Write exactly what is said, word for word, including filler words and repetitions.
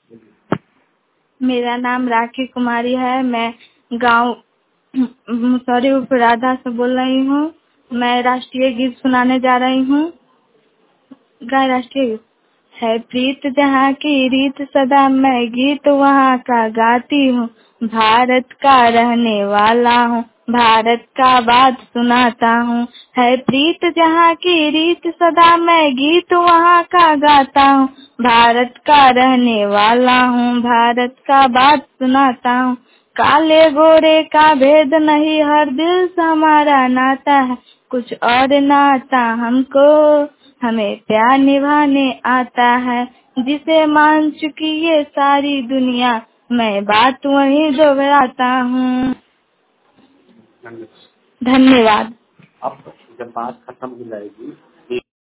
मेरा नाम राखी कुमारी है। मैं गांव मुसौरी उपराधा से बोल रही हूँ। मैं राष्ट्रीय गीत सुनाने जा रही हूँ। गाय राष्ट्रीय गीत। है प्रीत जहाँ की रीत सदा मैं गीत वहाँ का गाती हूँ। भारत का रहने वाला हूँ, भारत का बात सुनाता हूँ। है प्रीत जहाँ की रीत सदा मैं गीत वहाँ का गाता हूँ। भारत का रहने वाला हूँ, भारत का बात सुनाता हूँ। काले गोरे का भेद नहीं, हर दिल से हमारा नाता है। कुछ और नाता हमको, हमें प्यार निभाने आता है। जिसे मान चुकी ये सारी दुनिया, मैं बात वही दोहराता हूँ। धन्यवाद। अब जब बात खत्म हो जाएगी